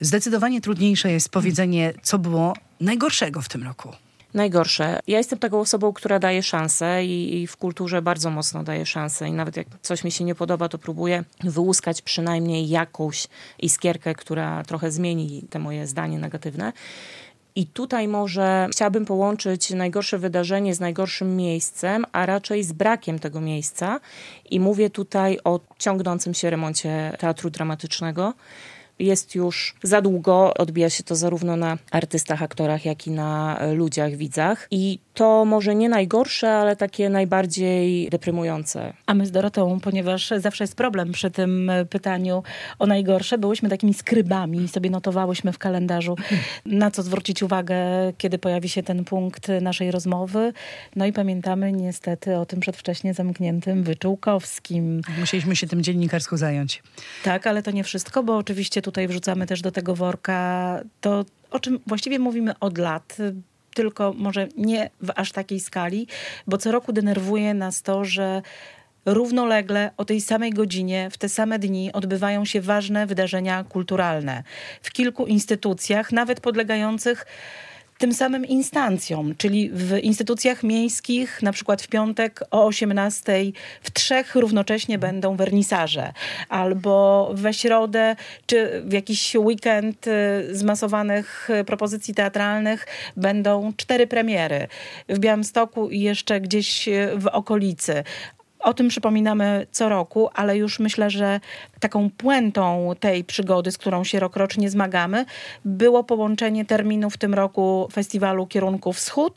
Zdecydowanie trudniejsze jest powiedzenie, co było najgorszego w tym roku. Najgorsze. Ja jestem taką osobą, która daje szansę i w kulturze bardzo mocno daje szansę. I nawet jak coś mi się nie podoba, to próbuję wyłuskać przynajmniej jakąś iskierkę, która trochę zmieni te moje zdanie negatywne. I tutaj może chciałabym połączyć najgorsze wydarzenie z najgorszym miejscem, a raczej z brakiem tego miejsca. I mówię tutaj o ciągnącym się remoncie Teatru Dramatycznego. Jest już za długo, odbija się to zarówno na artystach, aktorach, jak i na ludziach, widzach. I to może nie najgorsze, ale takie najbardziej deprymujące. A my z Dorotą, ponieważ zawsze jest problem przy tym pytaniu o najgorsze, byłyśmy takimi skrybami i sobie notowałyśmy w kalendarzu, na co zwrócić uwagę, kiedy pojawi się ten punkt naszej rozmowy. No i pamiętamy niestety o tym przedwcześnie zamkniętym Wyczółkowskim. Musieliśmy się tym dziennikarsko zająć. Tak, ale to nie wszystko, bo oczywiście tutaj wrzucamy też do tego worka to, o czym właściwie mówimy od lat, tylko może nie w aż takiej skali, bo co roku denerwuje nas to, że równolegle o tej samej godzinie, w te same dni odbywają się ważne wydarzenia kulturalne w kilku instytucjach, nawet podlegających tym samym instancjom, czyli w instytucjach miejskich, na przykład w piątek o 18:00 w 3 równocześnie będą wernisaże, albo we środę, czy w jakiś weekend zmasowanych propozycji teatralnych będą 4 premiery w Białymstoku i jeszcze gdzieś w okolicy. O tym przypominamy co roku, ale już myślę, że taką puentą tej przygody, z którą się rokrocznie zmagamy, było połączenie terminu w tym roku festiwalu Kierunku Wschód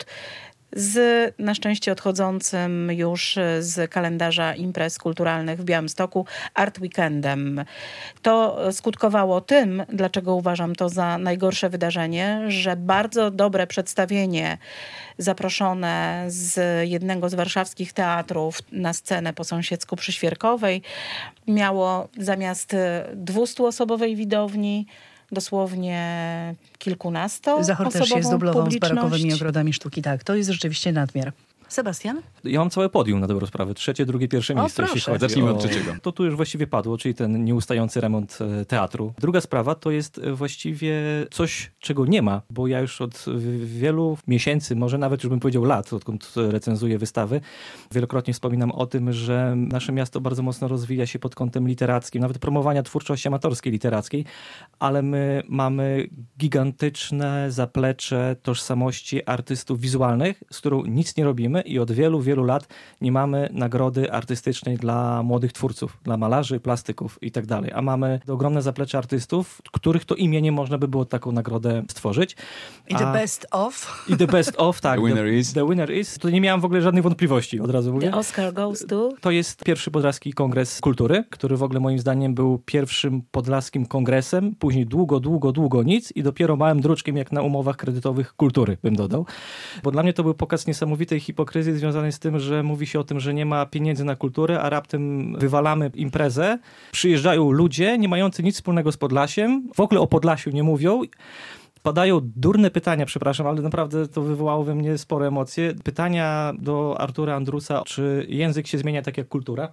z na szczęście odchodzącym już z kalendarza imprez kulturalnych w Białymstoku Art Weekendem. To skutkowało tym, dlaczego uważam to za najgorsze wydarzenie, że bardzo dobre przedstawienie zaproszone z jednego z warszawskich teatrów na scenę po sąsiedzku przy Świerkowej miało zamiast 200-osobowej widowni dosłownie kilkunasto. Zachór też się zdublował z barokowymi publiczność. ogrodami sztuki. Tak, to jest rzeczywiście nadmiar. Sebastian? Ja mam całe podium na dobrą sprawę. 3., 2., 1. miejsce, jeśli proszę. chodzi Zacznijmy o... od 3. To tu już właściwie padło, czyli ten nieustający remont teatru. Druga sprawa to jest właściwie coś, czego nie ma, bo ja już od wielu miesięcy, może nawet już bym powiedział lat, odkąd recenzuję wystawy, wielokrotnie wspominam o tym, że nasze miasto bardzo mocno rozwija się pod kątem literackim, nawet promowania twórczości amatorskiej, literackiej, ale my mamy gigantyczne zaplecze tożsamości artystów wizualnych, z którą nic nie robimy i od wielu, wielu lat nie mamy nagrody artystycznej dla młodych twórców, dla malarzy, plastyków i tak dalej. A mamy ogromne zaplecze artystów, których to imię nie można by było taką nagrodę stworzyć. I the best of? I the best of, tak. The winner is. The winner is. To nie miałem w ogóle żadnych wątpliwości, od razu mówię. The Oscar goes to... To jest pierwszy Podlaski Kongres Kultury, który w ogóle moim zdaniem był pierwszym podlaskim kongresem, później długo nic i dopiero małym druczkiem jak na umowach kredytowych kultury bym dodał. Bo dla mnie to był pokaz niesamowitej hipokryzji związanej z tym, że mówi się o tym, że nie ma pieniędzy na kulturę, a raptem wywalamy imprezę. Przyjeżdżają ludzie nie mający nic wspólnego z Podlasiem, w ogóle o Podlasiu nie mówią. Padają durne pytania, przepraszam, ale naprawdę to wywołało we mnie spore emocje. Pytania do Artura Andrusa, czy język się zmienia tak jak kultura?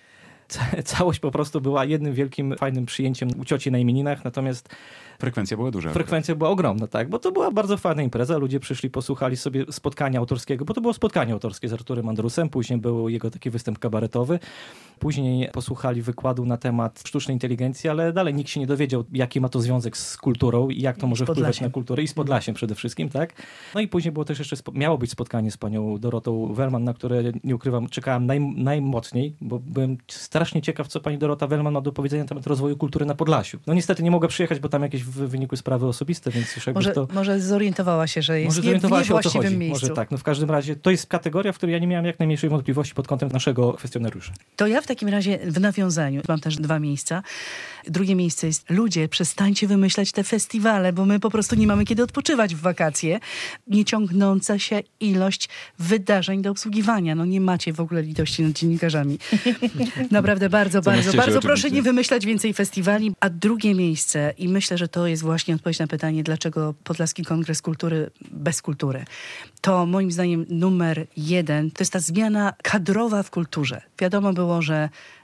Całość po prostu była jednym wielkim, fajnym przyjęciem u cioci na imieninach, natomiast Frekwencja była duża. frekwencja była ogromna, tak, bo to była bardzo fajna impreza, ludzie przyszli, posłuchali sobie spotkania autorskiego, bo to było spotkanie autorskie z Arturem Andrusem, później był jego taki występ kabaretowy, później posłuchali wykładu na temat sztucznej inteligencji, ale dalej nikt się nie dowiedział, jaki ma to związek z kulturą i jak to może wpływać na kulturę i z Podlasiem przede wszystkim, tak. No i później było też jeszcze, miało być spotkanie z panią Dorotą Wellman, na które, nie ukrywam, czekałem najmocniej, bo byłem strasznie ciekaw, co pani Dorota Wellman ma do powiedzenia na temat rozwoju kultury na Podlasiu. No niestety nie mogła przyjechać, bo tam jakieś wynikły sprawy osobiste, więc już jakby Może zorientowała się, że jest może zorientowała w się, o co niewłaściwym chodzi. miejscu. Może tak. No w każdym razie to jest kategoria, w której ja nie miałem jak najmniejszej wątpliwości pod kątem naszego kwestionariusza. To ja w takim razie w nawiązaniu mam też 2 miejsca. Drugie miejsce jest: ludzie, przestańcie wymyślać te festiwale, bo my po prostu nie mamy kiedy odpoczywać w wakacje. Nieciągnąca się ilość wydarzeń do obsługiwania. No nie macie w ogóle litości nad dziennikarzami. Naprawdę bardzo proszę nie wymyślać więcej festiwali. A drugie miejsce, i myślę, że to jest właśnie odpowiedź na pytanie, dlaczego Podlaski Kongres Kultury bez kultury. To moim zdaniem numer 1, to jest ta zmiana kadrowa w kulturze. Wiadomo było, że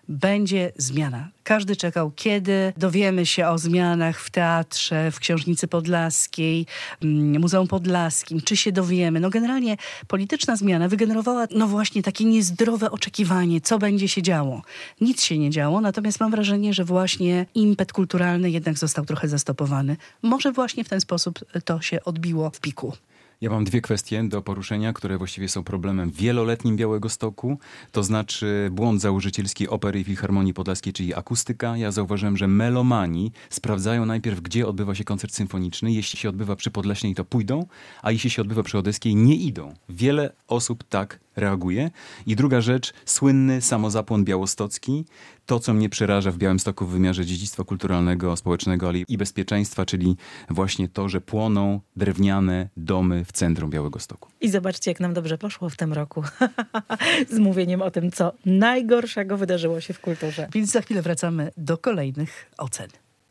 będzie zmiana. Każdy czekał, kiedy dowiemy się o zmianach w teatrze, w Książnicy Podlaskiej, Muzeum Podlaskim, czy się dowiemy. No generalnie polityczna zmiana wygenerowała no właśnie takie niezdrowe oczekiwanie, co będzie się działo. Nic się nie działo, natomiast mam wrażenie, że właśnie impet kulturalny jednak został trochę zastopowany. Może właśnie w ten sposób to się odbiło w piku. Ja mam dwie kwestie do poruszenia, które właściwie są problemem wieloletnim Białegostoku. To znaczy błąd założycielski Opery i Filharmonii Podlaskiej, czyli akustyka. Ja zauważyłem, że melomani sprawdzają najpierw, gdzie odbywa się koncert symfoniczny. Jeśli się odbywa przy Podleśnej, to pójdą, a jeśli się odbywa przy Odeskiej, nie idą. Wiele osób tak reaguje. I druga rzecz, słynny samozapłon białostocki. To, co mnie przeraża w Białymstoku w wymiarze dziedzictwa kulturalnego, społecznego, ale i bezpieczeństwa, czyli właśnie to, że płoną drewniane domy w centrum Białegostoku. I zobaczcie, jak nam dobrze poszło w tym roku z mówieniem o tym, co najgorszego wydarzyło się w kulturze. Więc za chwilę wracamy do kolejnych ocen.